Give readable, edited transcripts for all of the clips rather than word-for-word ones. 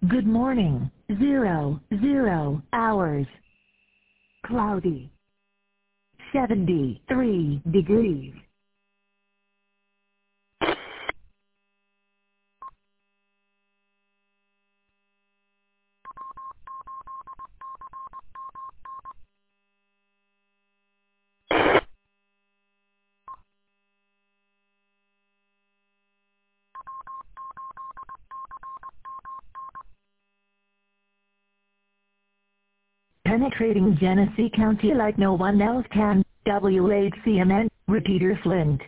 Good morning. 00 hours. Cloudy. 73 degrees. Penetrating Genesee County like no one else can. WHCMN, Repeater Flint.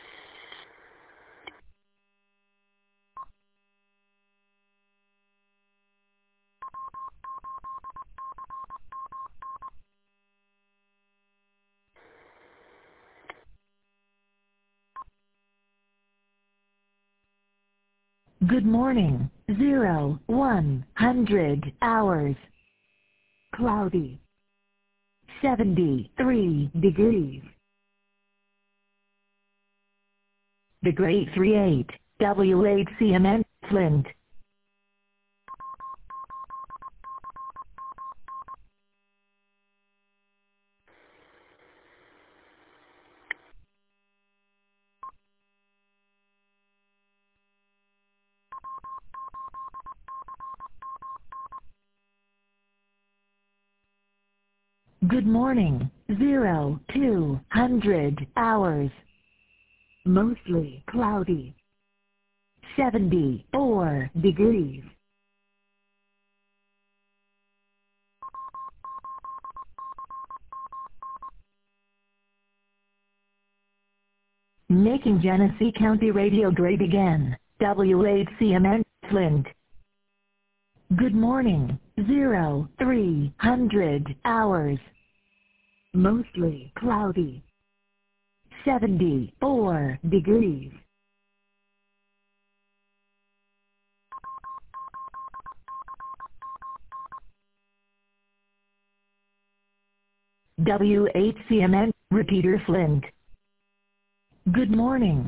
Good morning. 100 hours. Cloudy. 73 degrees. The Great 38, WHCMN, Flint. Good morning. 200 hours. Mostly cloudy. 74 degrees. Making Genesee County radio great again. WHCMN, Flint. Good morning. 300 hours. Mostly cloudy. 74 degrees. WHCMN, Repeater Flint. Good morning.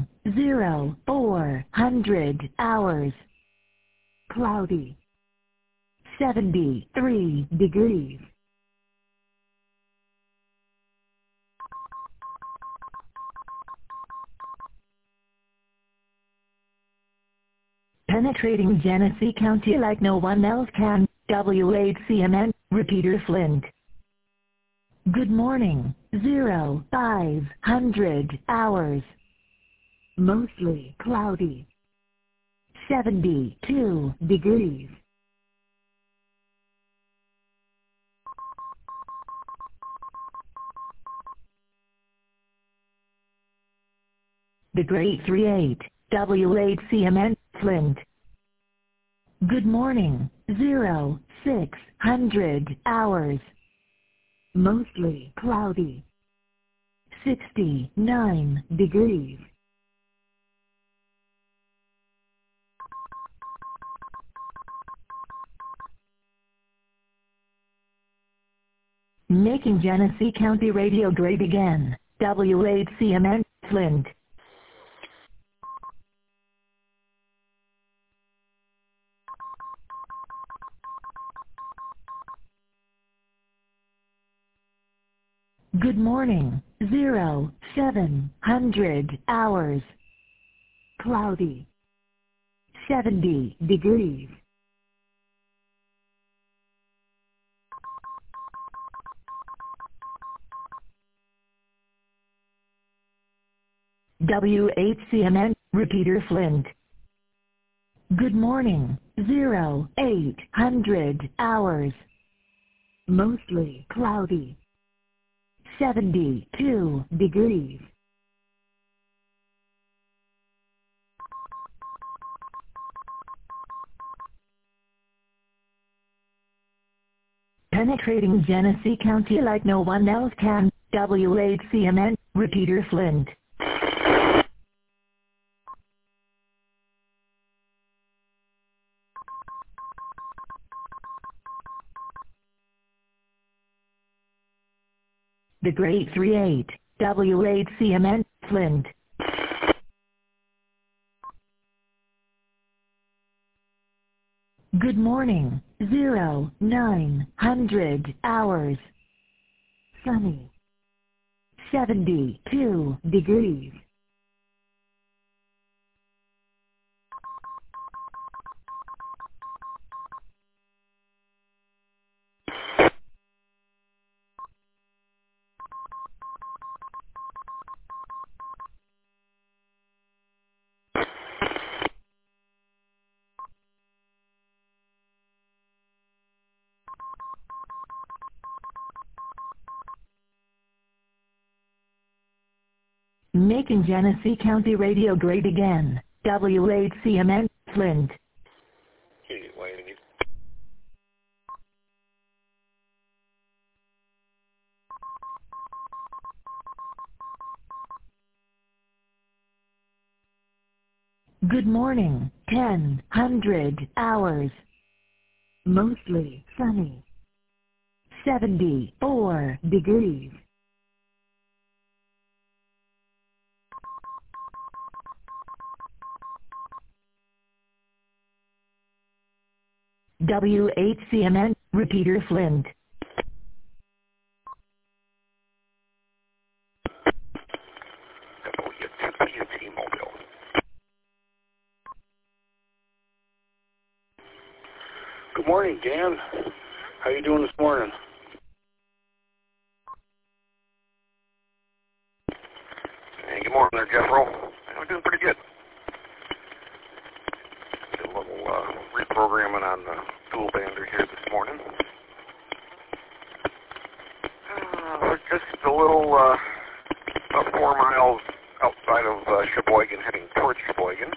400 hours. Cloudy. 73 degrees. Penetrating Genesee County like no one else can. WHCMN, Repeater Flint. Good morning. 500 hours. Mostly cloudy. 72 degrees. The Great 38, WHCMN, Flint. Good morning. 600 hours. Mostly cloudy. 69 degrees. Making Genesee County radio great again. WHCMN, Flint. Good morning. 700 hours. Cloudy. 70 degrees. WHCMN, Repeater Flint. Good morning. 800 hours. Mostly cloudy. 72 degrees. Penetrating Genesee County like no one else can. WHCMN, Repeater Flint. The Great 38, WHCMN, Flint. Good morning, 0900 hours. Sunny. 72 degrees. Making Genesee County Radio great again. WHCMN, Flint. Good morning, 1000 hours. Mostly sunny. 74 degrees. WHCMN, Repeater Flint. Good morning, Dan. How you doing this morning? Hey, good morning there, Jeffro. We're doing pretty good. Did a little reprogramming on the dual bander here this morning. We're just a little about 4 miles outside of Sheboygan, heading towards Sheboygan.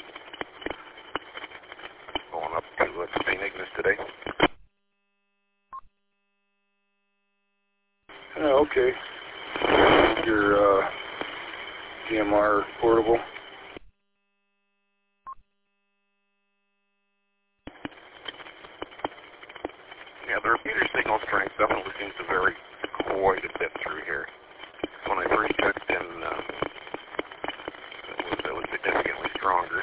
Going up to St. Ignace today. Okay. Your DMR portable. Yeah, the repeater signal strength definitely seems to vary quite a bit through here. When I first checked in, it was significantly stronger.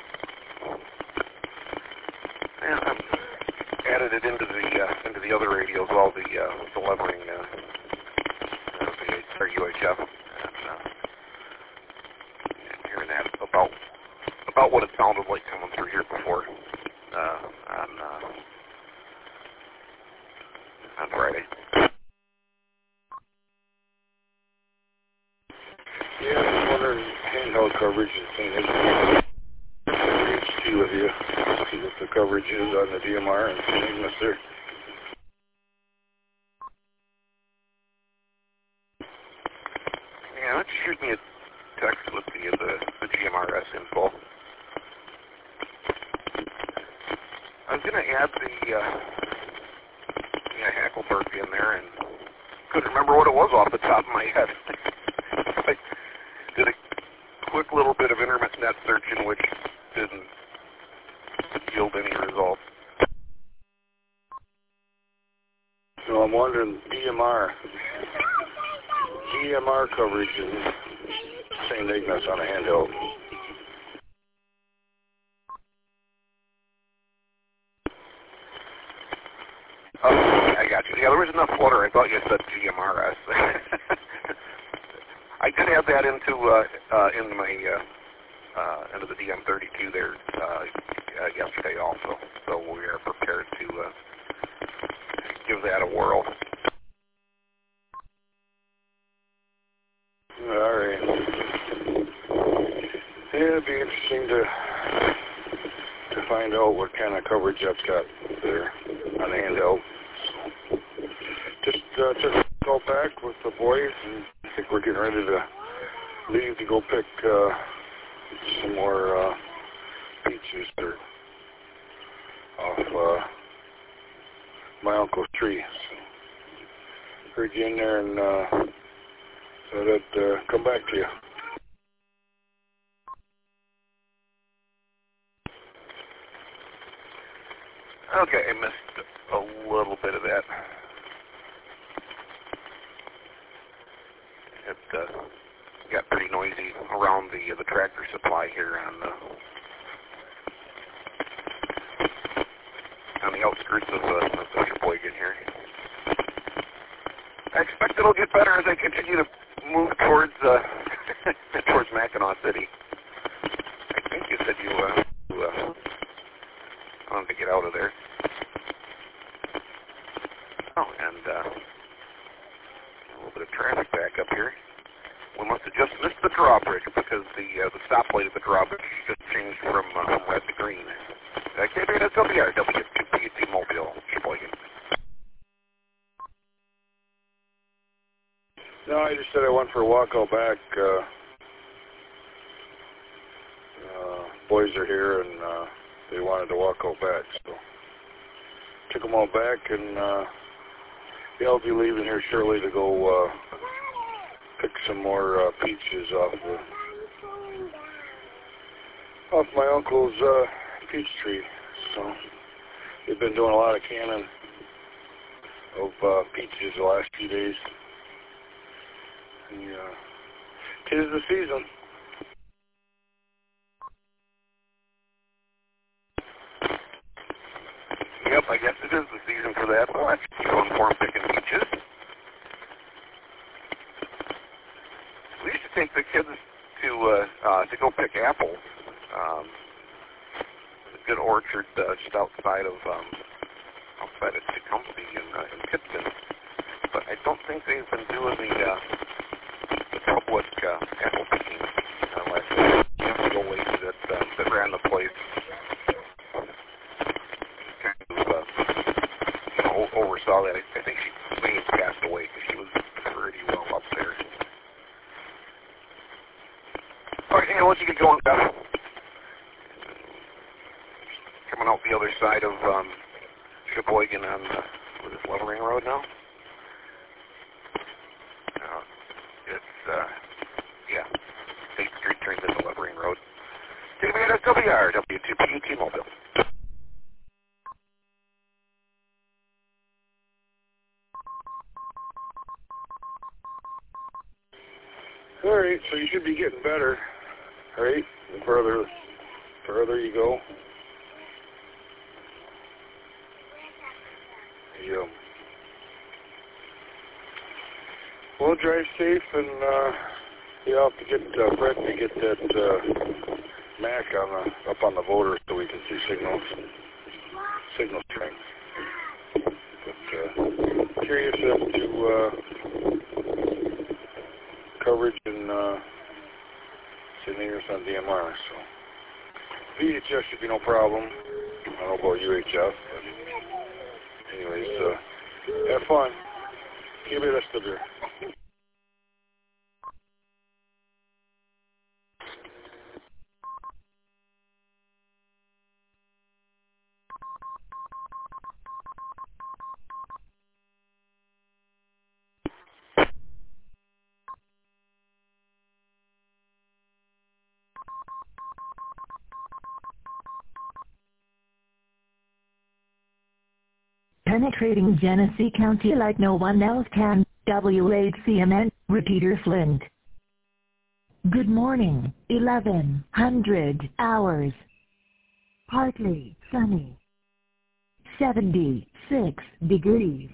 And I've added it into the other radios, all the levering, the UHF, and hearing that about what it sounded like coming through here before on Friday. Yeah, I'm wondering handheld coverage is St. Ignace. HD with you. See what the coverage is on the DMR and St. Ignace there. Yeah, let's shoot me a text with the GMRS info. I was going to add the Hackleberg in there, and couldn't remember what it was off the top of my head. I did a quick little bit of internet searching, which didn't yield any results. So I'm wondering DMR coverage in St. Ignace on a handheld. Oh, I got you. Yeah, there was enough flutter. I thought you said GMRS. I did have that into my into the DM32 there yesterday also, so we are prepared to give that a whirl. All right. Yeah, it'd be interesting to find out what kind of coverage that's got there on the handheld. Just took a call back with the boys, and I think we're getting ready to leave to go pick some more peaches that are off my uncle's tree. So heard you in there, and thought I'd come back to you. Okay, I missed a little bit of that. It got pretty noisy around the tractor supply here on on the outskirts of Sheboygan here. I expect it'll get better as I continue to move towards towards Mackinac City. I think you said you wanted to get out of there. Oh, and a little bit of traffic back up here. We must have just missed the drawbridge because the stoplight at the drawbridge just changed from red to green. KBSWR, W2PUT Mobile, Sheboygan. No, I just said I went for a walk out back. Boys are here and they wanted to walk out back, so took them all back, and yeah, I'll be leaving here shortly to go pick some more peaches off my uncle's peach tree. So they've been doing a lot of canning of peaches the last few days. And, 'tis the season. Yep, I guess it is the season for that. Well, let's keep on farm picking peaches. We used to take the kids to go pick apples. A good orchard just outside of Tecumseh in Pittston. But I don't think they've been doing the public apple picking unless the old lady that ran the place oversaw that. I think she may have passed away because she was pretty well up there. All right, I'll let you get going, Beth. Coming out the other side of Sheboygan on what is Levering Road now? It's 8th Street turns into Levering Road. KBSWR, W2PUT Mobile. All right, so you should be getting better, right? The further you go. Yeah. Well, drive safe, and I'll have to get Brett to get that Mac up on the voter so we can see signal strength. But curious as to coverage and St. on DMR. So VHF should be no problem. I don't know about UHF, but anyways, have fun. Give it a sticker. Penetrating Genesee County like no one else can. W8CMN, Repeater Flint. Good morning, 1100 hours. Partly sunny. 76 degrees.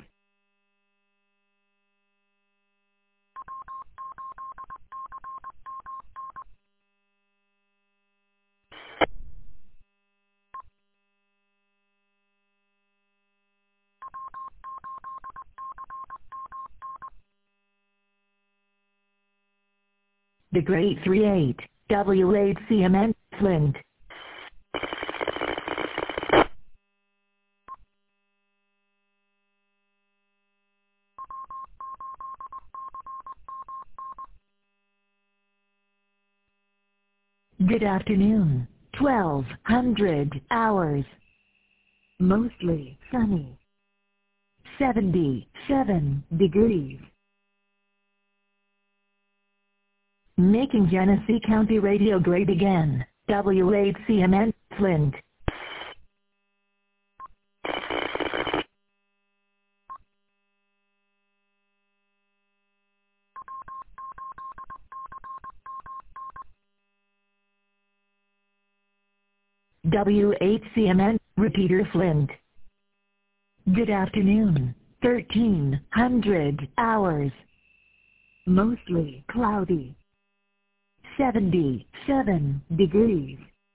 The Great 38, W8CMN, Flint. Good afternoon, 1200 hours. Mostly sunny. 77 degrees. Making Genesee County radio great again. W8CMN, Flint. W8CMN, Repeater Flint. Good afternoon. 1300 hours. Mostly cloudy. 77 degrees.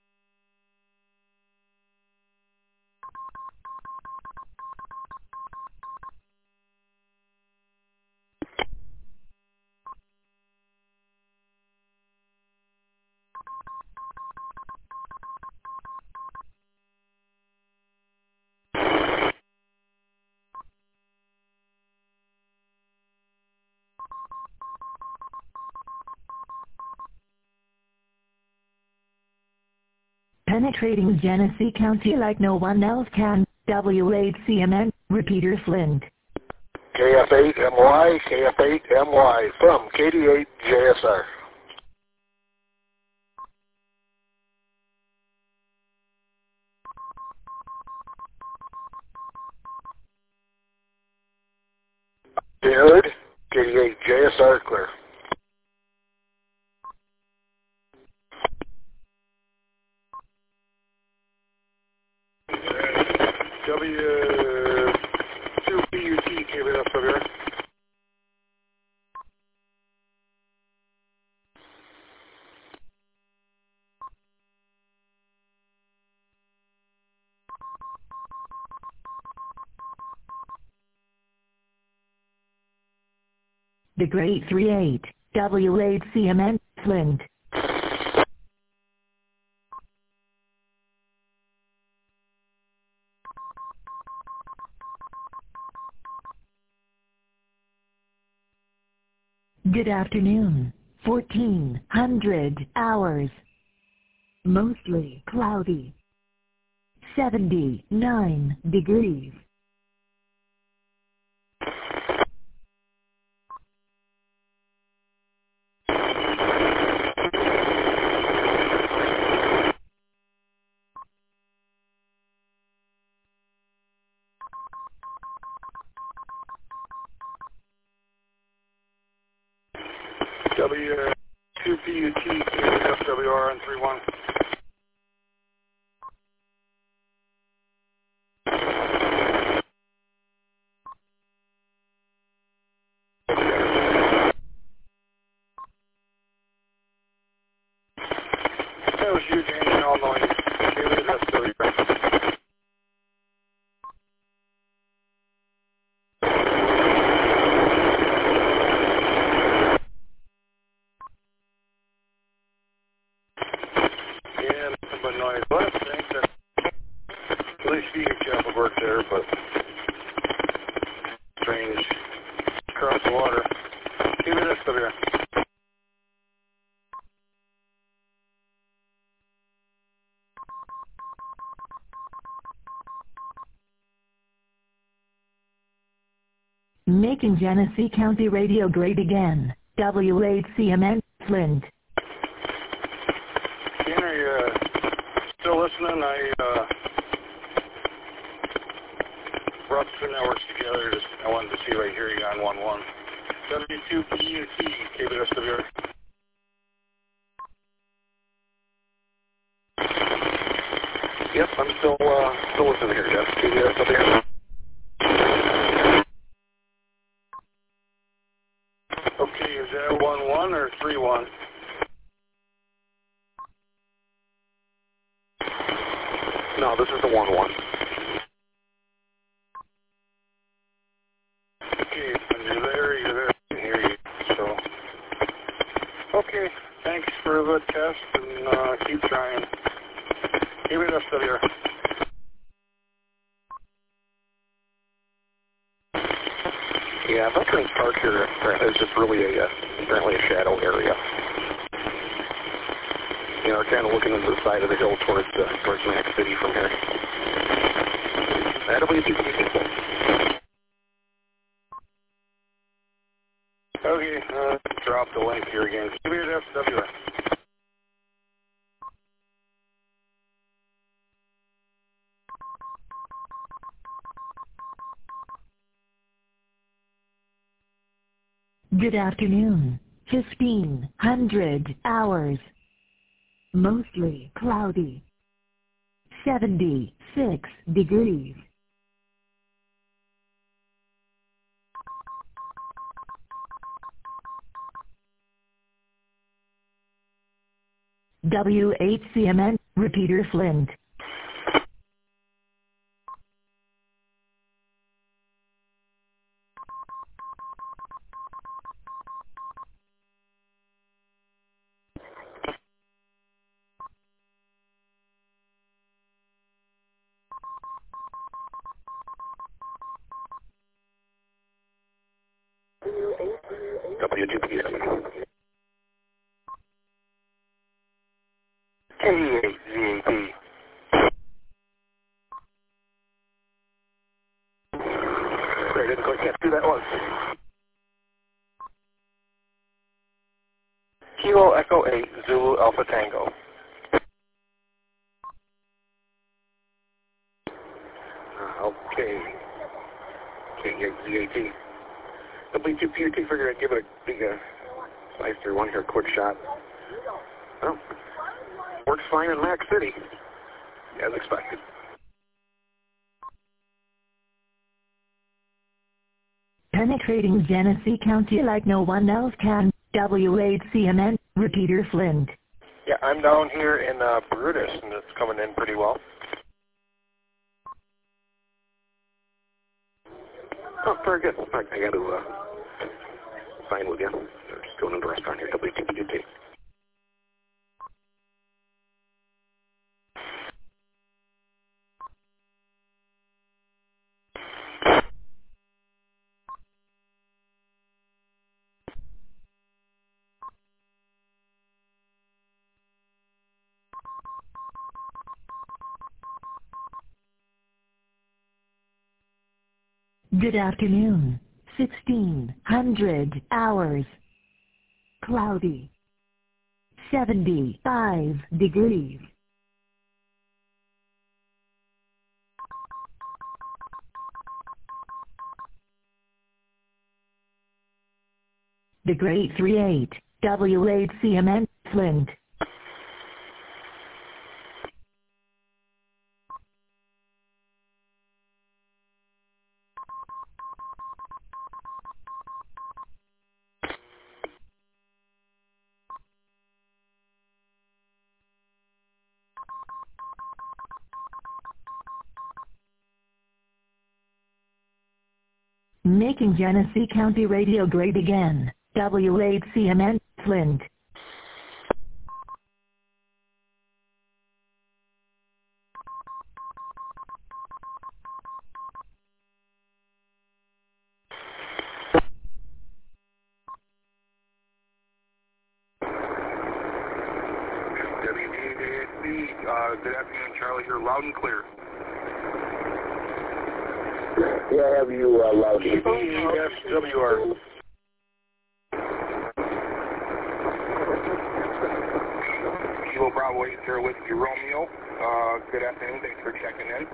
Penetrating Genesee County like no one else can. W8CMN, Repeater Flint. KF8MY, KF8MY from KD8JSR. Jared, KD8JSR clear. W2PUT, KBSWR. The Great 38, W8CMN, Flint. Good afternoon. 1400 hours. Mostly cloudy. 79 degrees. W2PUT, KBSWR on 31. That was huge engine all noise. KBSWR. Yeah, nothing but noise. Well, I think that at least you can work there, but strange. Across the water. KBSWR. Making Genesee County radio great again. W8CMN, Flint. Ian, are you still listening? I brought two networks together. I wanted to see if I hear you on 1-1. W2PUT, KBSWR. Yep, I'm still listening here, Jeff. KBSWR. Okay, is that 1-1 or 3-1? No, this is the 1-1. Okay, when you're there, I can hear you. So, okay, thanks for the test and keep trying. KBSWR. Yeah, Veterans Park here is just really apparently a shadow area. You know, kind of looking into the side of the hill towards Mac City from here. That'll be beautiful. Okay, drop the link here again. KBSWR. Good afternoon. 1500 hours. Mostly cloudy. 76 degrees. WHCMN, repeater Flint. W2P7. K8ZAP. Very good. Quite can't do that one. Kilo Echo 8 Zulu Alpha Tango. Okay. K8ZAP. W2P2 figured I'd give it a big slicer one here, quick shot. Well, works fine in Mac City, as expected. Penetrating Genesee County like no one else can. WHCMN, repeater Flint. Yeah, I'm down here in Brutus, and it's coming in pretty well. Oh, very good. In fact, I got to sign with you. Just going into the restaurant here, W2P2. Good afternoon. 1600 hours. Cloudy. 75 degrees. The Great 38, WHCMN, Flint. Making Genesee County radio great again. WHCMN, Flint. WDAC, good afternoon, Charlie. You're loud and clear. Yeah, I have you loud. EFWR. Kilo Bravo 80 Whiskey Romeo. Good afternoon. Thanks for checking in.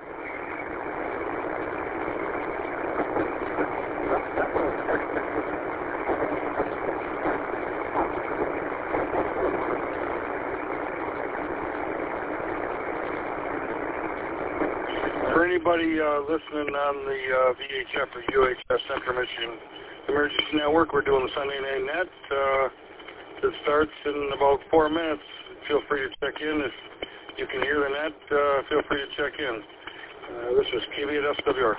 For anybody listening on the VHF or UHF Central Michigan Emergency Network, we're doing the Sunday Night Net. It starts in about 4 minutes. Feel free to check in. If you can hear the net, feel free to check in. This is KB at SWR.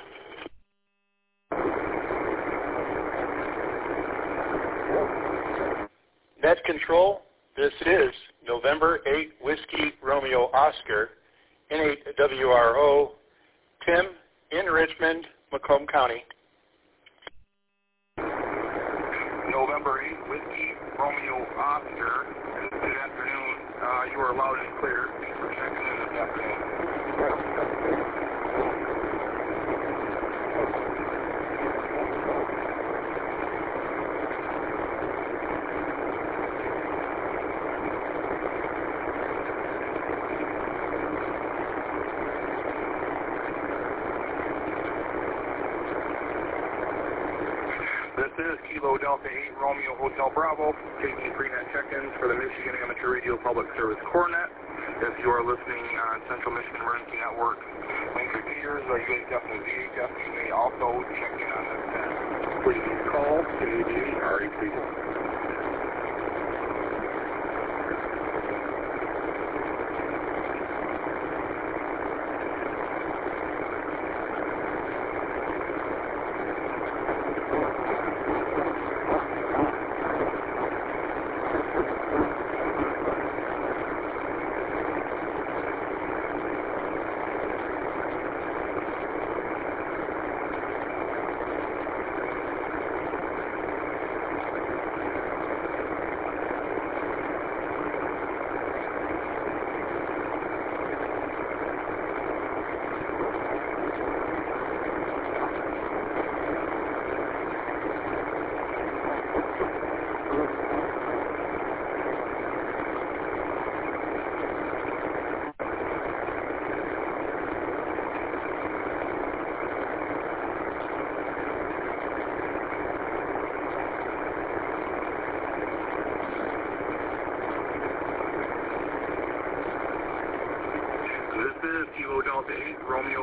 Net Control, this is November 8 Whiskey Romeo Oscar, N8 WRO, Tim in Richmond, Macomb County. November 8 Whiskey Romeo Oscar. Good afternoon. You are loud and clear. Thanks for checking in this afternoon. This is Kilo Delta 8 Romeo Hotel Bravo, taking pre-net check-ins for the Michigan Amateur Radio Public Service CoreNet. If you are listening on Central Michigan Emergency Network, link repeaters, UHF and VHF, you may also check in on this net. Please call KD RHC.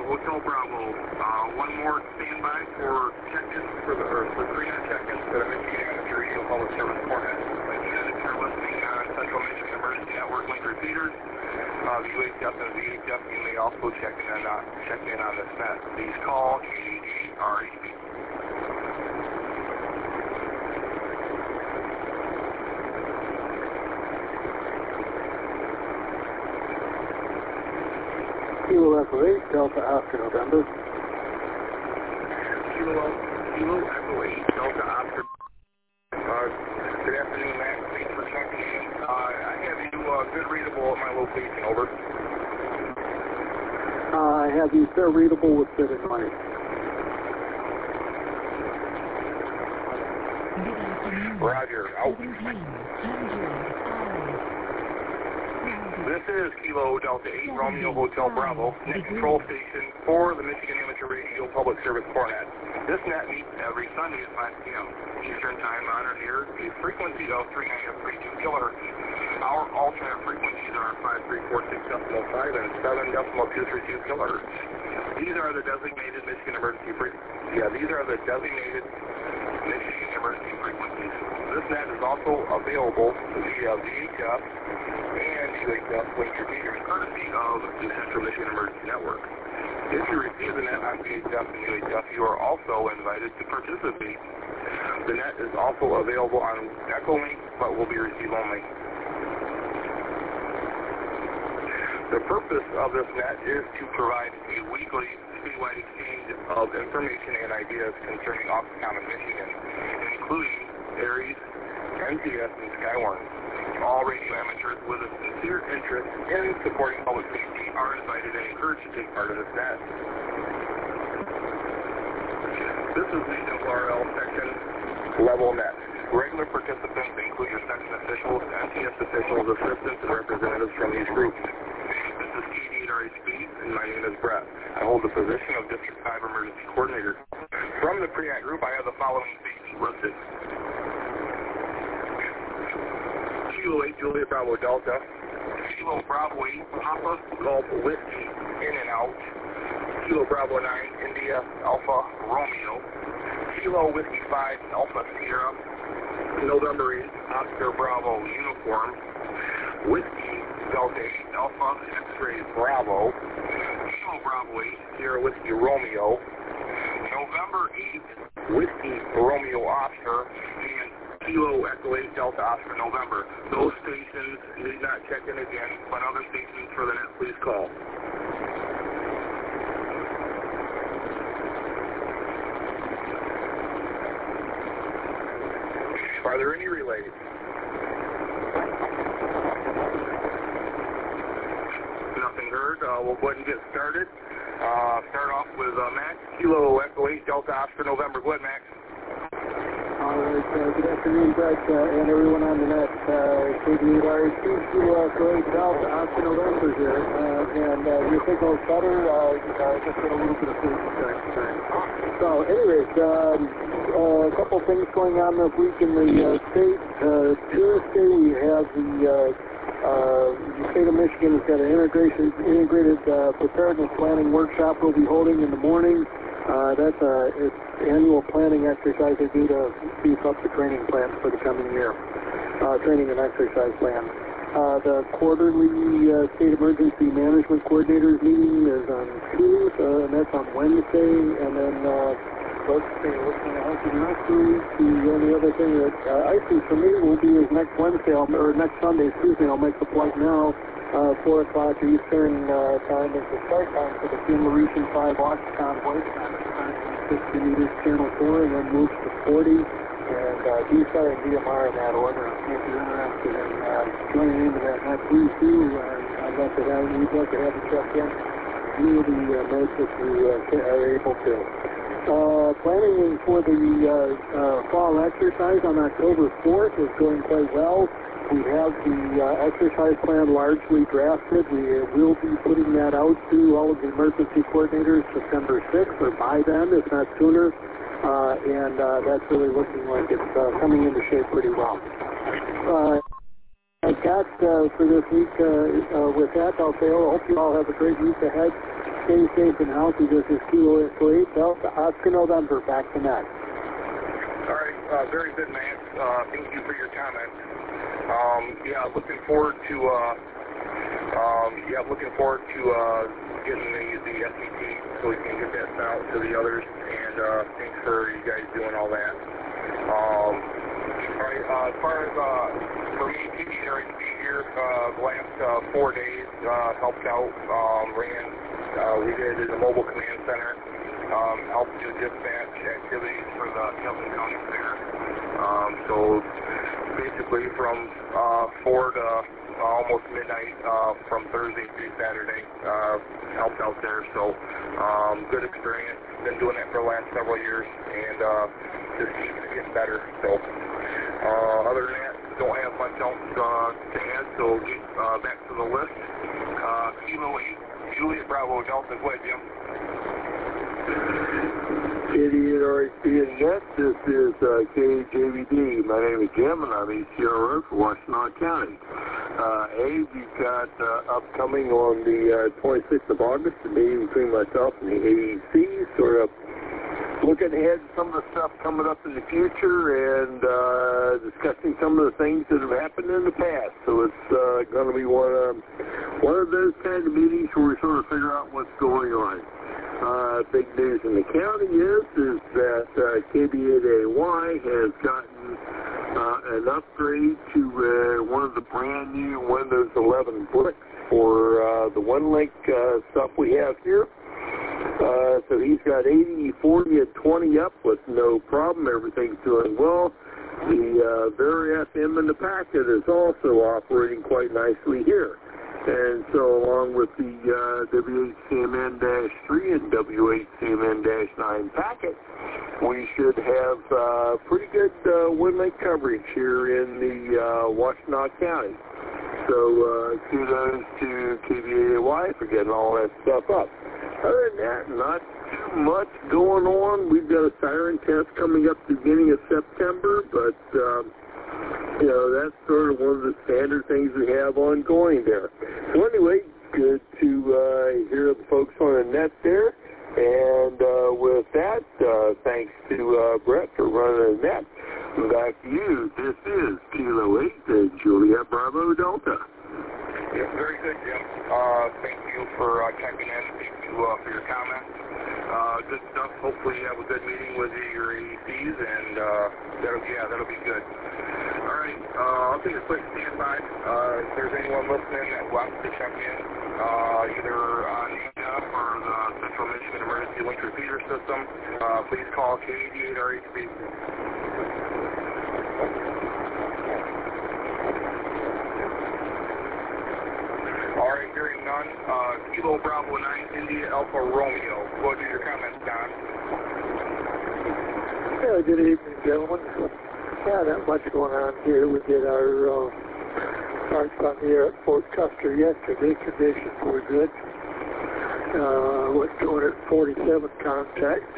Hotel Bravo. One more standby for check-ins for 3-net check-ins for the Michigan Amateur Radio Public Service Format. Like you said, if you're listening on Central Michigan Emergency Network link repeaters, the UHF and the VHF, you may also check in on this net. Please call 888-RHB. Kilo Echo 8, Delta Oscar November. Kilo Echo 8, Delta Oscar. Good afternoon, Matt. Thanks for checking in. I have you good readable at my location, over. I have you fair readable with good and money. Roger, out. This is Kilo Delta 8 Romeo Hotel Bravo, net control station for the Michigan Amateur Radio Public Service Format. This net meets every Sunday at 5 p.m. Eastern Time on or near a frequency of 3932 kilohertz. Our alternate frequencies are 5346.5 and 7.232 kilohertz. These are the designated Michigan emergency frequencies. These are the designated Michigan emergency frequencies. This net is also available via VHF and UHF link repeaters, courtesy of the Central Michigan Emergency Network. If you receive the net on VHF and UHF, you are also invited to participate. The net is also available on Echolink, but will be receive only. The purpose of this net is to provide a weekly statewide exchange of information and ideas concerning Common Michigan, including ARES, NTS, and Skywarn. All radio amateurs with a sincere interest in supporting public safety are invited and encouraged to take part of this net. This is the FRL section level net. Regular participants include your section officials, NTS officials, assistants, and representatives from these groups. This is KD8RHB, and my name is Brett. I hold the position of District 5 Emergency Coordinator. From the pre-act group, I have the following stations listed. Kilo 8 Juliet Bravo Delta, Kilo Bravo 8 Papa Golf Whiskey in and out, Kilo Bravo 9 India Alpha Romeo, Kilo Whiskey 5 Alpha Sierra, November 8 Oscar Bravo Uniform, Whiskey Delta 8 Alpha X-Ray Bravo, Kilo Bravo 8 Sierra Whiskey Romeo, November 8 Whiskey Romeo Oscar, and Kilo Echo 8 Delta Oscar November. Those stations need not check in again, but other stations for the net, please call. Are there any relays? Nothing heard. We'll go ahead and get started. Start off with Max, Kilo Echo 8 Delta Oscar November. Go ahead, Max. All right, good afternoon, Brett, and everyone on the net. KD8RHB, Kilo Echo 8 Delta Oscar November here, and your signal's better. Just get a little bit of feedback. So, anyways, a couple things going on this week in the state. Tuesday, we have the state of Michigan has got an integrated preparedness planning workshop we'll be holding in the morning. That's it's annual planning exercise they do to beef up the training plans for the coming year. Training and exercise plan. The quarterly state emergency management coordinators meeting is on Tuesday, and that's on Wednesday. And then let's see, looking ahead to the next week. The only other thing that I see for me will be is next Wednesday, or next Sunday, I'll make the plug now. 4 o'clock Eastern time is the start time for the San Mauritian 5 Ox Convoy. 60 meters Channel 4 and then moves to 40. And DSAR and DMR in that order. If you're interested in joining into that net, please do. We'd like to have you check in. You will be notes if you are able to. Planning for the fall exercise on October 4th is going quite well. We have the exercise plan largely drafted. We will be putting that out to all of the emergency coordinators September 6th or by then, if not sooner. And that's really looking like it's coming into shape pretty well. I've got for this week with that, I'll say, I hope you all have a great week ahead. stay safe and healthy. This is Kilo Echo 8 Delta Oscar November. Back to Matt. All right, very good, Matt. Thank you for your comments. Yeah, looking forward to getting the SET so we can get that out to the others. And thanks for you guys doing all that. All right, as far as for me, TDR to be here the last 4 days, helped out, we did it in the mobile command center, helped do dispatch activities for the Hilton County Fair. So basically from 4 to almost midnight from Thursday through Saturday, helped out there. So good experience. Been doing that for the last several years, and just keeps getting better. So other than that, don't have much else to add. So get back to the list. Kilo 8, Juliet Bravo Delta. Go ahead, Jim. 88 RHP and Net, this is KJVD. My name is Jim, and I'm ECRO for Washtenaw County. Abe, you've got upcoming on the 26th of August, a meeting between myself and the AEC, sort of looking ahead at some of the stuff coming up in the future and discussing some of the things that have happened in the past. So it's going to be one of those kind of meetings where we sort of figure out what's going on. Big news in the county is that KB8AY has gotten an upgrade to one of the brand new Windows 11 bricks for the OneLink stuff we have here. So he's got 80, 40, and 20 up with no problem. Everything's doing well. The Vera FM in the packet is also operating quite nicely here. And so along with the W8CMN-3 and W8CMN-9 packet, we should have pretty good WinLink coverage here in the Washtenaw County. So kudos to KB8AY for getting all that stuff up. Other than that, not too much going on. We've got a siren test coming up at the beginning of September, but you know, that's sort of one of the standard things we have ongoing there. So anyway, good to hear the folks on the net there. And with that, thanks to Brett for running the net. Back to you. This is Kilo 8 and Juliet Bravo Delta. Yeah, very good, Jim. Thank you for checking in. Thank you for your comments. Good stuff. Hopefully you have a good meeting with your AECs, and that'll be good. All right, I'll take a quick standby. If there's anyone listening that wants to check in, either on EF or the Central Michigan Emergency Link Repeater System, please call K88RHB. All right, hearing none. Kilo Bravo 9, India Alpha Romeo. Go ahead with your comments, Don. Yeah, good evening, gentlemen. Yeah, not much going on here. We did our starts on the air at Fort Custer yesterday. Conditions were good. Went 247 contacts.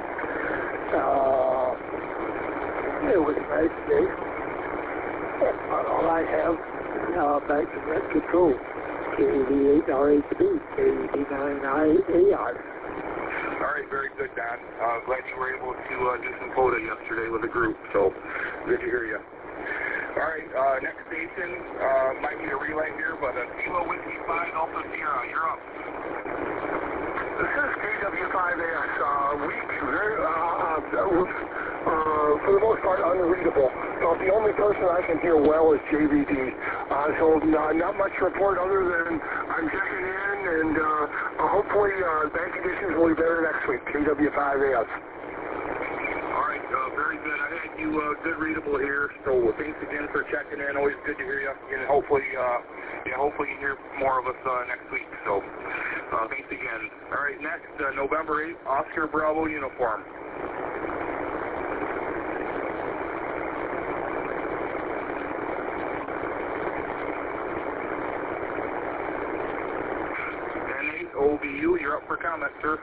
It was a nice day. That's about all I have. Now back to net control. KD8RHB, KD9IAR. All right, very good, Don. Glad you were able to do some quota yesterday with the group, so good to hear you. All right, next station, might be a relay here, but Kilo Whiskey 5 Alpha Sierra, you're up. This is KW5AS. Weak, very, for the most part, unreadable. So the only person I can hear well is JVD. So not much report other than I'm checking in, and hopefully bad conditions will be better next week. KW5AS. All right, very good. I had you good readable here, so thanks again for checking in. Always good to hear you, and hopefully you hear more of us next week. So thanks again. All right, next, November 8th, Oscar Bravo uniform. OBU, you're up for comment, sir.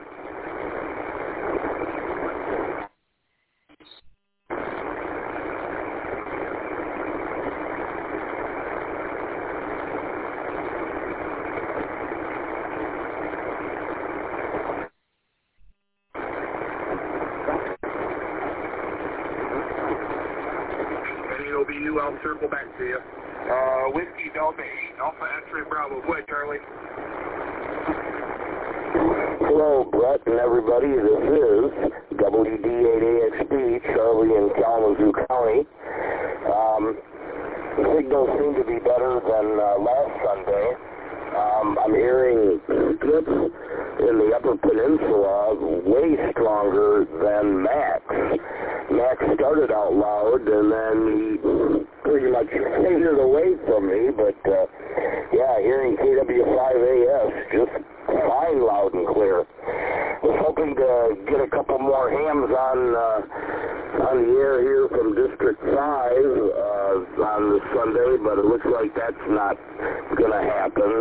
you. I'll circle back to you. Whiskey Delta 8, Alpha X-Ray Bravo. Go ahead, Charlie. Hello, Brett and everybody. This is WD8AXB, Charlie in Kalamazoo County. The signals seem to be better than last Sunday. I'm hearing skips in the Upper Peninsula way stronger than Max. Max started out loud, and then he pretty much faded away from me, but yeah, hearing KW5AS just fine, loud and clear. Was hoping to get a couple more hams on the air here from District 5 on this Sunday, but it looks like that's not going to happen.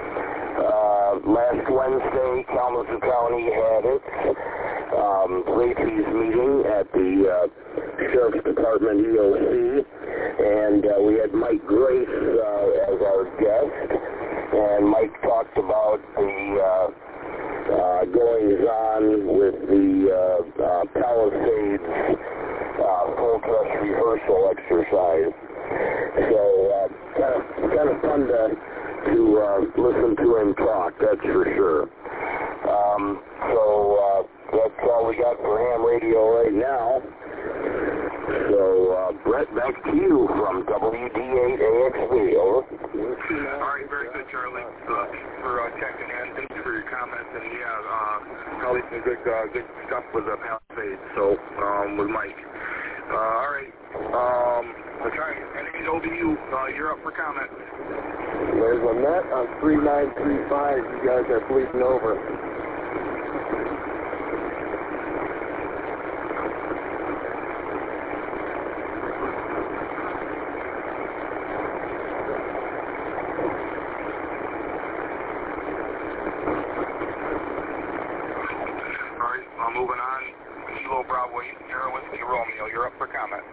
Last Wednesday, Kalamazoo County had its late-fees meeting at the Sheriff's Department EOC, and we had Mike Grace as our guest, and Mike talked about the goings-on with the Palisades full dress rehearsal exercise. So kind of fun to listen to him talk, that's for sure. So that's all we got for ham radio right now. So Brett, back to you from WD8AXB. Over. All right, very good, Charlie. Thanks for checking in. Thanks for your comments, and yeah, probably some good stuff with the Palisades. So with Mike. All right. Let's try anything over to you. You're up for comment. There's a net on 3935. You guys are bleeding over. All right, moving on. Kilo Bravo 8, Sierra Whiskey Romeo. You're up for comment.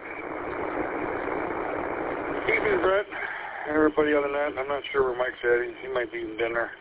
Evening, Brett. Everybody on the net. I'm not sure where Mike's at. He might be eating dinner.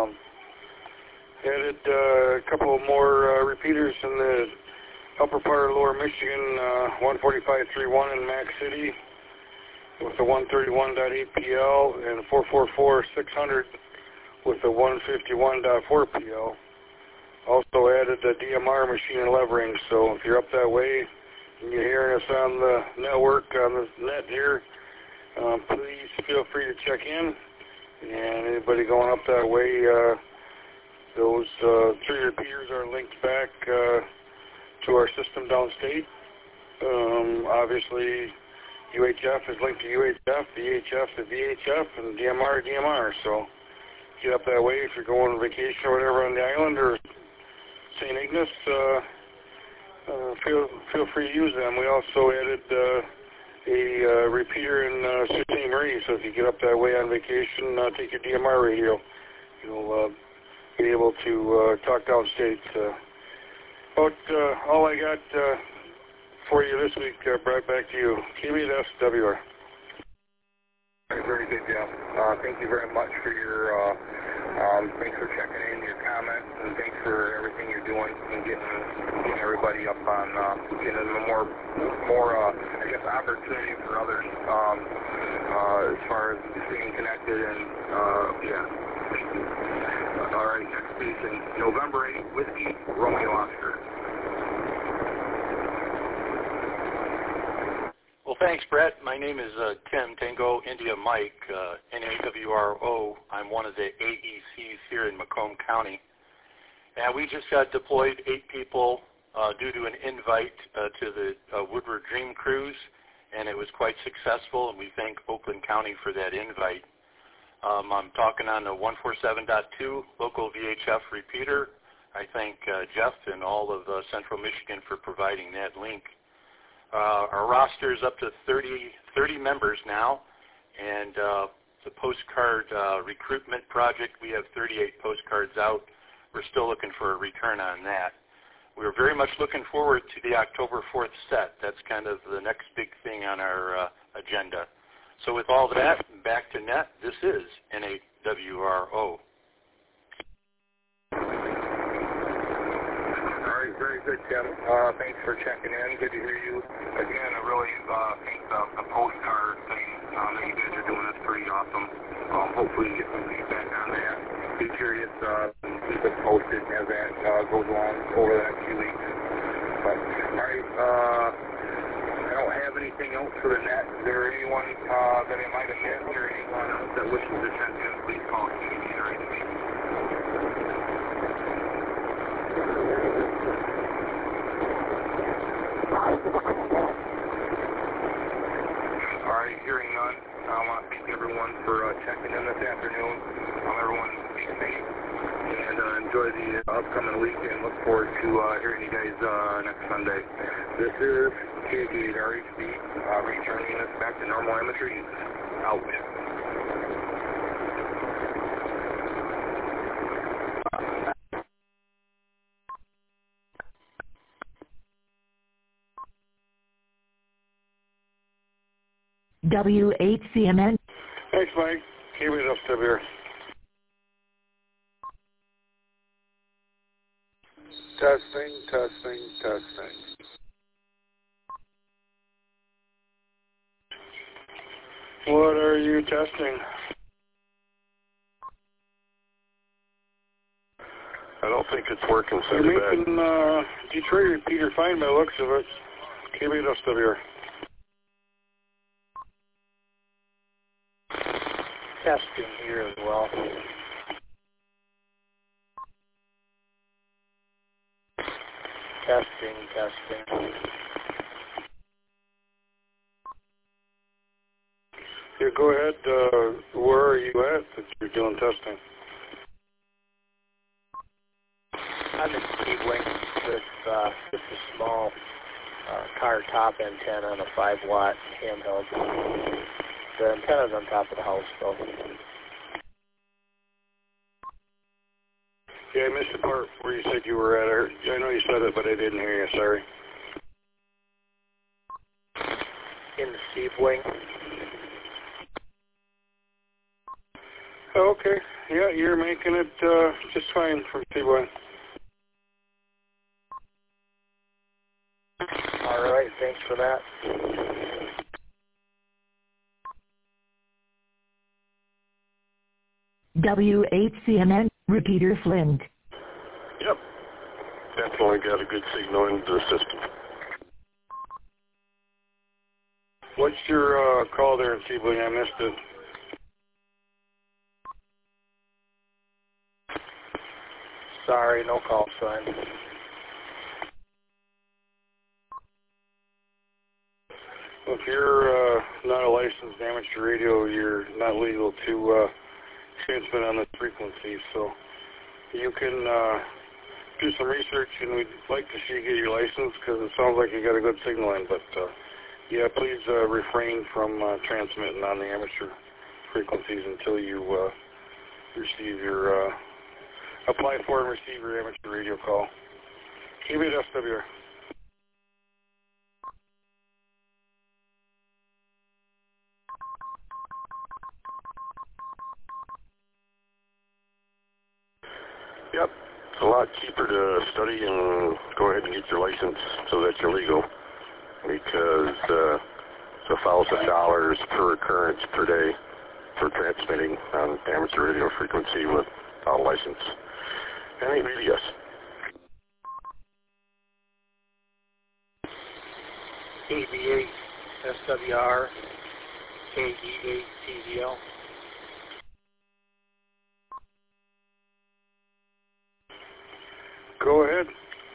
Added a couple more repeaters in the upper part of Lower Michigan, 145.31 in Mac City with the 131.8 PL and 444.600 with the 151.4 PL. Also added the DMR machine in Levering. So if you're up that way and you're hearing us on the network, on the net here, please feel free to check in, and anybody going up that way, those 3 repeaters are linked back to our system downstate. Obviously, UHF is linked to UHF, VHF to VHF, and DMR to DMR. So get up that way if you're going on vacation or whatever on the island or St. Ignace. Feel free to use them. We also added a repeater in Sault Ste. Marie, so if you get up that way on vacation, take your DMR radio. You'll be able to talk downstate. About all I got for you this week, Brett, back to you. KBSWR. Very good, Jeff. Thank you very much for your, thanks for checking in, your comments, and thanks for everything you're doing and getting everybody up on, getting a more, I guess, opportunity for others, as far as staying connected and, yeah, thank you. All right, next station, November 8, Whiskey, Romeo Oscar. Well, thanks, Brett. My name is Tim Tango India Mike, NAWRO. I'm one of the AECs here in Macomb County. And we just got deployed 8 people due to an invite to the Woodward Dream Cruise, and it was quite successful, and we thank Oakland County for that invite. I'm talking on the 147.2 local VHF repeater. I thank Jeff and all of Central Michigan for providing that link. Our roster is up to 30 members now, and the postcard recruitment project, we have 38 postcards out. We're still looking for a return on that. We're very much looking forward to the October 4th set. That's kind of the next big thing on our agenda. So with all that, back to net, this is NAWRO. All right, very good, Tim. Thanks for checking in. Good to hear you. Again, I really think the postcard thing that you guys are doing is pretty awesome. Hopefully you get some feedback on that. Be curious, keep us posted as that goes along over the next few weeks. But, all right, I don't have anything else for the net. Is there anyone that I might have missed or anyone else that wishes to check in? Please call KBD RHB. All right, hearing none. I want to thank everyone for checking in this afternoon. Everyone be safe and enjoy the upcoming week and look forward to hearing you guys next Sunday. This is KBD RHB returning us back to normal amateur use. Out. W8CMN. Thanks, Mike. KBWR. Testing. What are you testing? I don't think it's working. You're making Detroit repeater fine by the looks of it. KBWR. Testing here as well. Testing. Yeah, go ahead. Where are you at that you're doing testing? I'm in Speedwing with just a small car top antenna and a 5-watt handheld. The antenna's on top of the house, though. Yeah, I missed the part where you said you were at. I know you said it, but I didn't hear you. Sorry. In the Speedwing. Oh, okay. Yeah, you're making it just fine from Speedway. All right, thanks for that. W8CMN, repeater Flint. Yep. Definitely got a good signal into the system. What's your call there in Sebring? I missed it. Sorry, no call sign. Well, if you're not a licensed amateur radio, you're not legal to transmit on this frequency. So you can do some research, and we'd like to see you get your license because it sounds like you got a good signal in. But yeah, please refrain from transmitting on the amateur frequencies until you receive your apply for and receive your amateur radio call. Keep it SWR. Yep. It's a lot cheaper to study and go ahead and get your license so that you're legal because it's $1,000 per occurrence per day for transmitting on amateur radio frequency without a license. And ABS. KV8 SWR, KE8 TVL. Go ahead.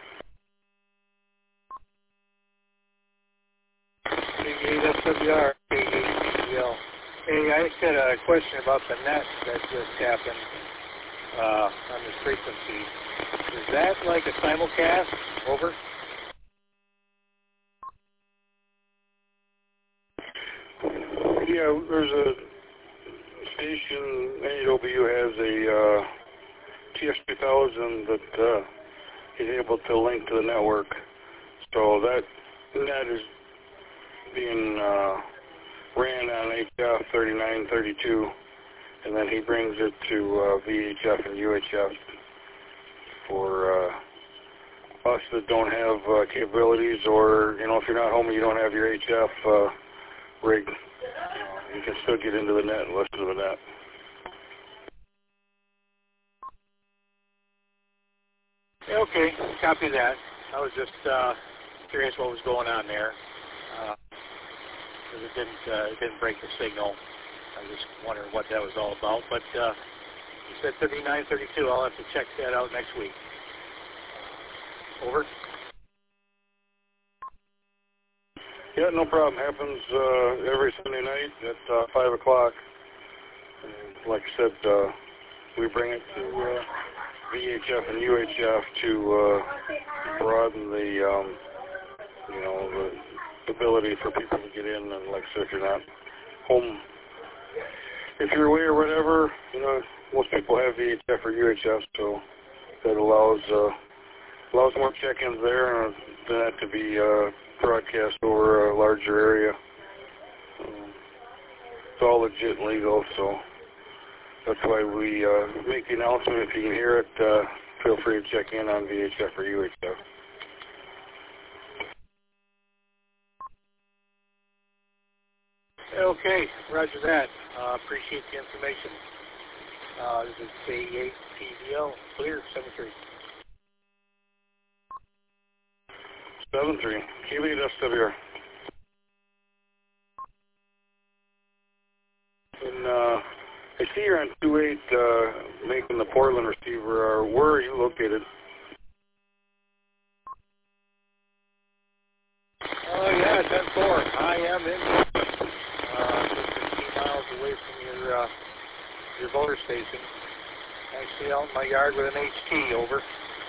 KV8 SWR, KE8 TVL. Hey, I just had a question about the net that just happened on this frequency. Is that like a simulcast? Over? Yeah, there's a station, AW has a TS2000 that is able to link to the network. So that net is being ran on HF 3932, and then he brings it to VHF and UHF for us that don't have capabilities, or, you know, if you're not home and you don't have your HF rig, you can still get into the net and listen to the net. Okay, copy that. I was just curious what was going on there. Because it didn't break the signal. I was just wondering what that was all about. But you said 3932. I'll have to check that out next week. Over. Yeah, no problem. Happens every Sunday night at 5 o'clock. And like I said, we bring it to VHF and UHF to broaden the, you know, the ability for people to get in. And like I said, if you're not home, if you're away or whatever, you know, most people have VHF or UHF, so that allows more check-ins there, and that to be broadcast over a larger area. It's all legit and legal, so that's why we make the announcement. If you can hear it, feel free to check in on VHF or UHF. Okay, roger that. Appreciate the information. This is K8 TVL, clear, 7-3. 7-3, K8 SWR. And I see you're on 2-8 making the Portland receiver. Where are you located? Oh, yeah, 10-4. I am in Portland, just 15 miles away from your voter station. Actually out in my yard with an HT, over.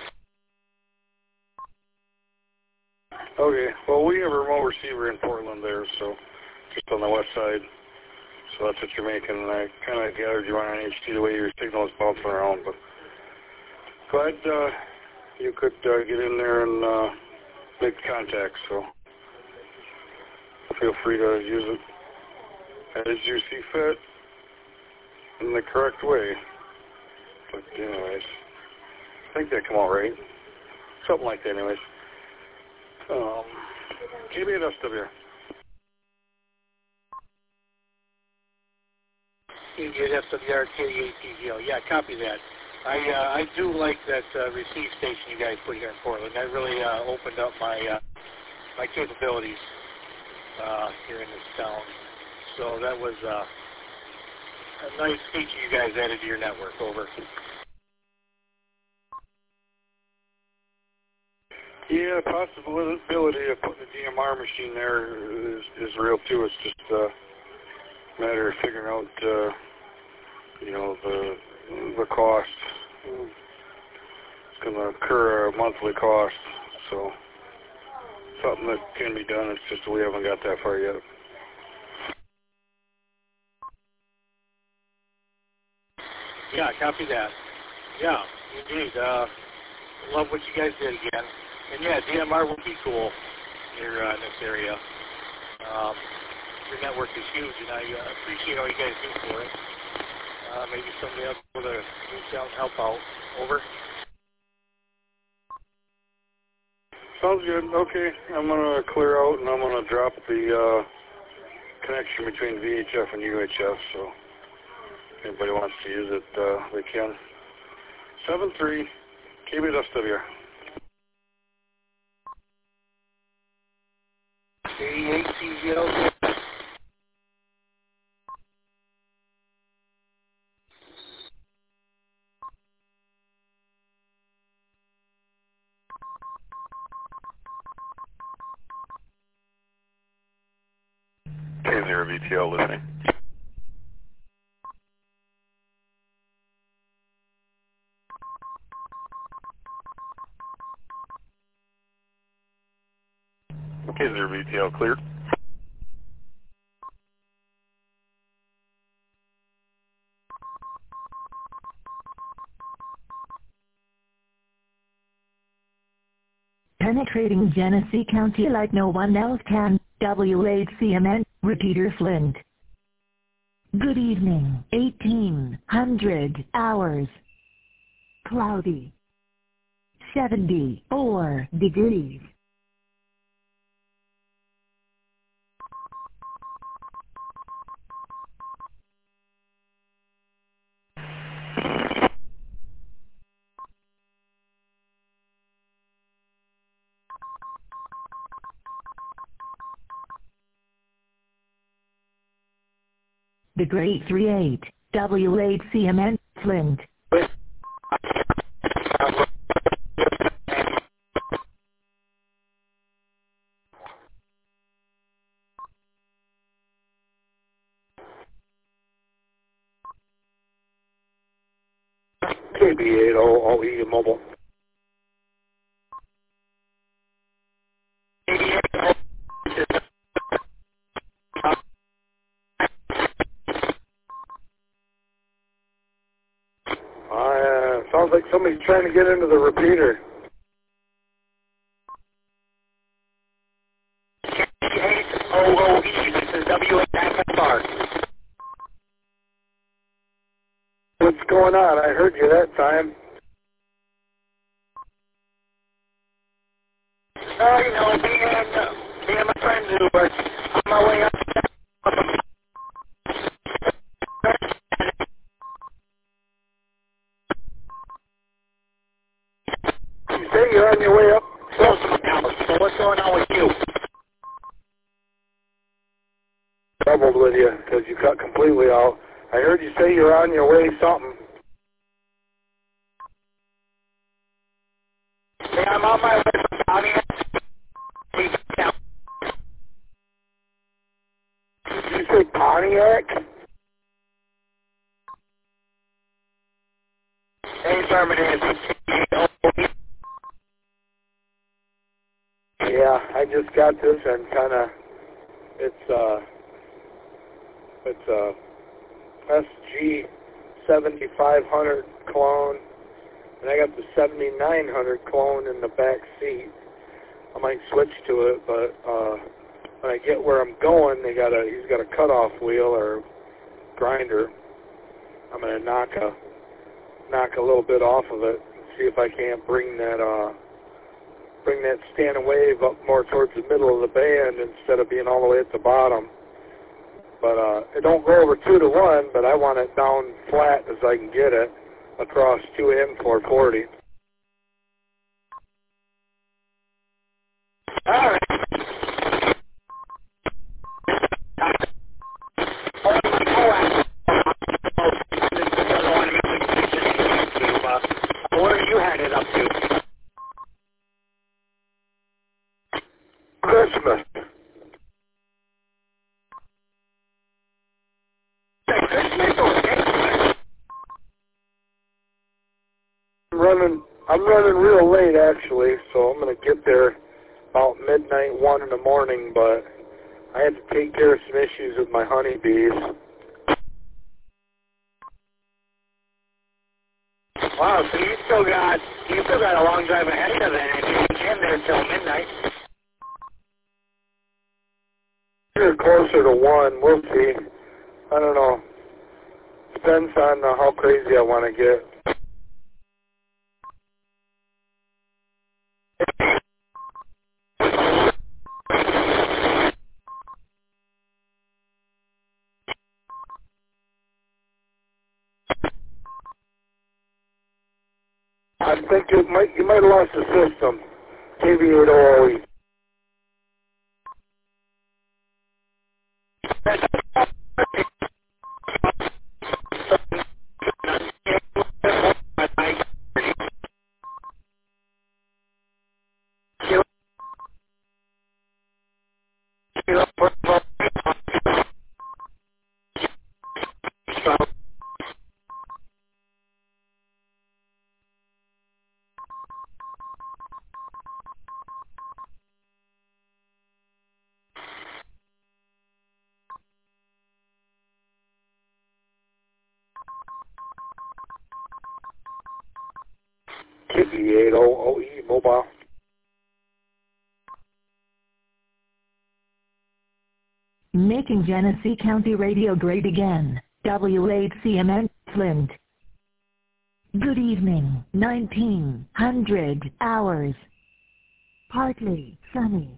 Okay, well, we have a remote receiver in Portland there, so just on the west side. So that's what you're making, and I kind of gathered you on an HT the way your signal is bouncing around, but glad you could get in there and make contact, so feel free to use it as you see fit in the correct way. But anyways, I think that come out right. Something like that anyways. K8 SWR. K8 SWR, K8 TVL. Yeah, copy that. I do like that receive station you guys put here in Portland. That really opened up my my capabilities here in this town. So that was a nice feature you guys added to your network, over. Yeah, the possibility of putting a DMR machine there is real too. It's just a matter of figuring out, you know, the cost. It's going to incur a monthly cost, so something that can be done. It's just we haven't got that far yet. Yeah, copy that. Yeah, indeed. Love what you guys did again. And yeah, DMR would be cool here in this area. Your network is huge, and I appreciate all you guys do for it. Maybe someday I'll be able to reach out and help out. Over. Sounds good. Okay, I'm going to clear out, and I'm going to drop the connection between VHF and UHF, so if anybody wants to use it, they can. 7-3, K8 SWR. K8 TVL. K0 VTL listening. K0 VTL cleared. Penetrating Genesee County like no one else can. W8CMN, repeater Flint. Good evening. 1800 hours. Cloudy. 74 degrees. The Great 38, W8CMN, Flint. KB80OE Mobile. Sounds like somebody's trying to get into the repeater. KB80OE, this is W8FFR. What's going on? I heard you that time. You know, me and my friends who were on my way up. You say you're on your way up? So what's going on with you? Doubled with you because you cut completely out. I heard you say you're on your way something. Yeah, I'm on my way from Pontiac. Did you say Pontiac? Affirmative. Yeah, I just got this and kind of, it's SG 7500 clone, and I got the 7900 clone in the back seat. I might switch to it, but when I get where I'm going, he's got a cutoff wheel or grinder. I'm gonna knock a little bit off of it and see if I can't bring that standing wave up more towards the middle of the band instead of being all the way at the bottom. But it don't go over 2 to 1, but I want it down flat as I can get it across 2 and 440. All right. Where are you headed up to? Christmas. I'm running real late actually, so I'm gonna get there about midnight, 1 in the morning, but I had to take care of some issues with my honeybees. Wow, so you still got a long drive ahead of you then, and you can there till midnight. You're closer to 1, we'll see. I don't know. Depends on how crazy I want to get. I think you might have lost the system. KB80OE. KB80OE Mobile. Making Genesee County radio great again. W8CMN, Flint. Good evening, 1900 hours. Partly sunny.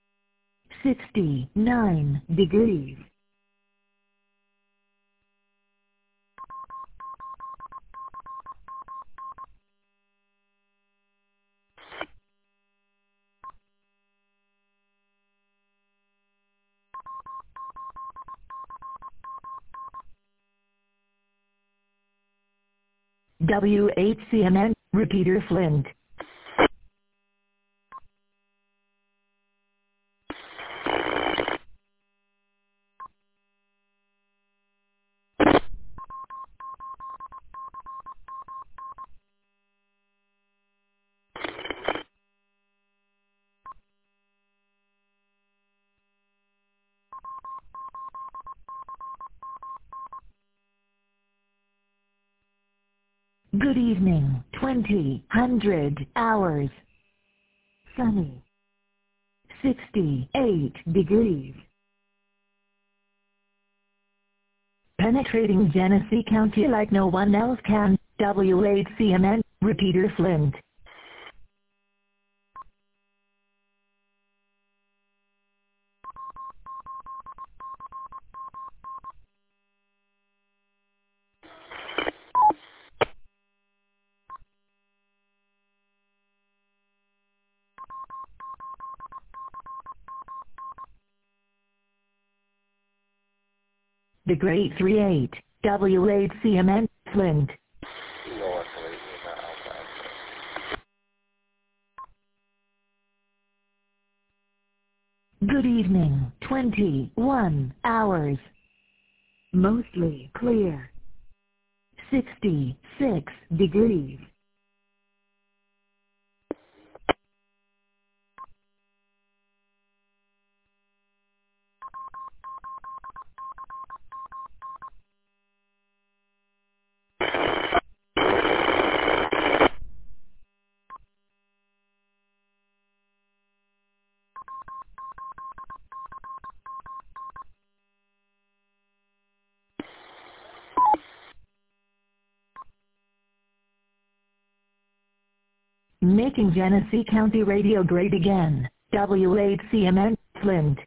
69 degrees. WHCMN, Repeater Flint. Good evening, 2000 hours. Sunny. 68 degrees. Penetrating Genesee County like no one else can. WHCMN, Repeater Flint. The Great 38, WHCMN, Flint. Good evening, 21 hours. Mostly clear. 66 degrees. Making Genesee County radio great again. WHCMN, Flint.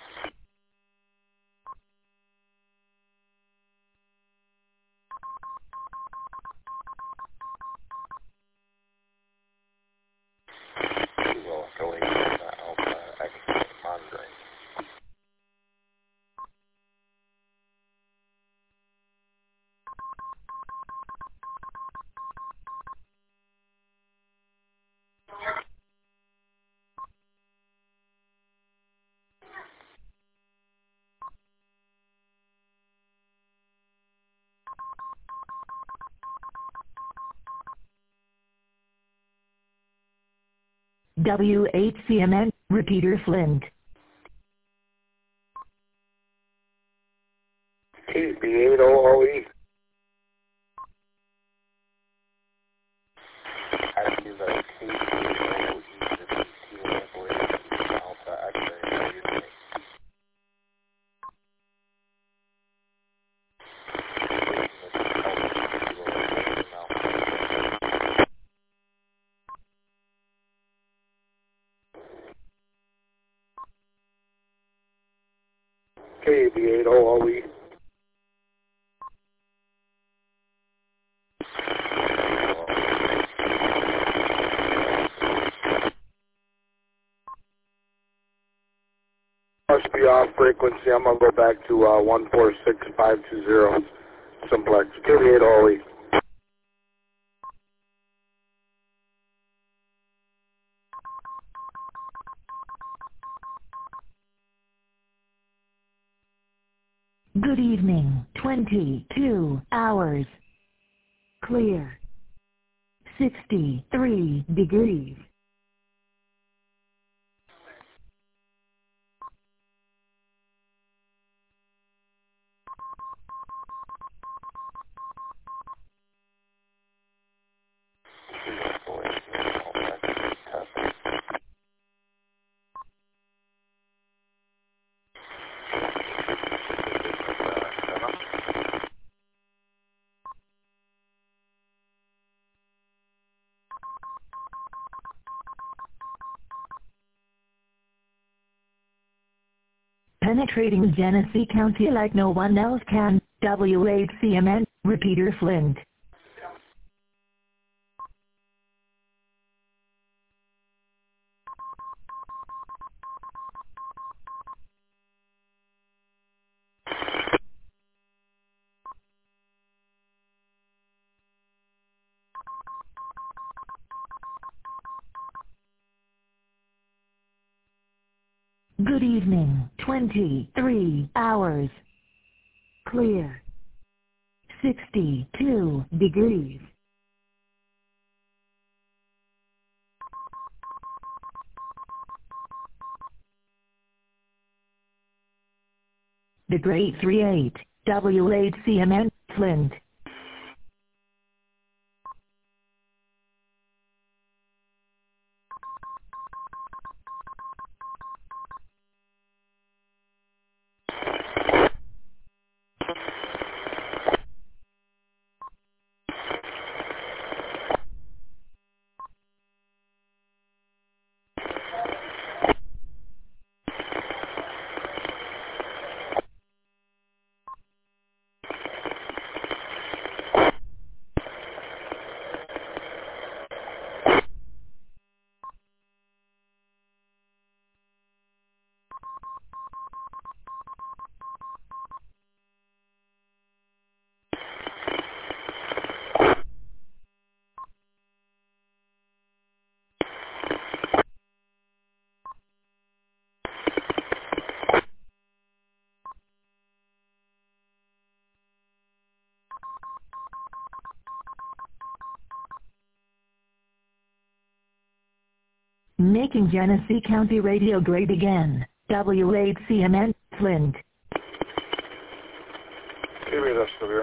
WHCMN, Repeater Flint. KB8OOE. KB8OOE. Must be off frequency. I'm going to go back to 146520 simplex. KB8OOE. Good evening, 22 hours. Clear. 63 degrees. Penetrating Genesee County like no one else can. WHCMN, Repeater Flint. Good evening. 23 hours. Clear. 62 degrees. The Great 38, WHCMN, Flint. Making Genesee County radio great again. WHCMN, Flint. KBSWR.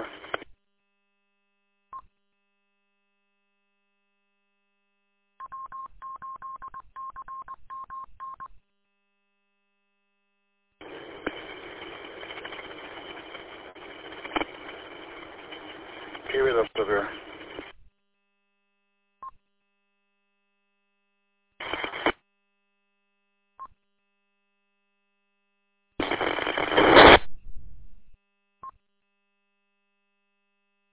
KBSWR.